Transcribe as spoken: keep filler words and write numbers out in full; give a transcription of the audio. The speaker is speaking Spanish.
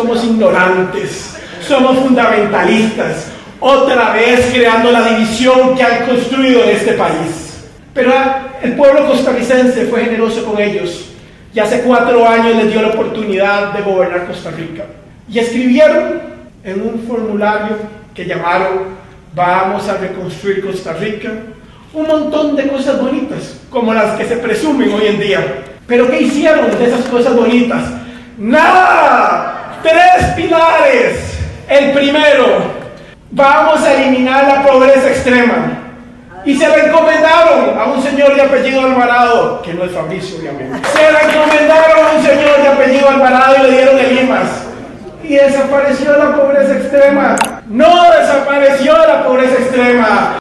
somos ignorantes, somos fundamentalistas, otra vez creando la división que han construido en este país. Pero el pueblo costarricense fue generoso con ellos y hace cuatro años les dio la oportunidad de gobernar Costa Rica. Y escribieron en un formulario que llamaron Vamos a reconstruir Costa Rica un montón de cosas bonitas, como las que se presumen hoy en día. Pero ¿qué hicieron de esas cosas bonitas? ¡Nada! Tres pilares. El primero, vamos a eliminar la pobreza extrema. Y se la encomendaron a un señor de apellido Alvarado, que no es Fabricio, obviamente. Se la encomendaron a un señor de apellido Alvarado y le dieron el I M A S. Y desapareció la pobreza extrema. No desapareció la pobreza extrema.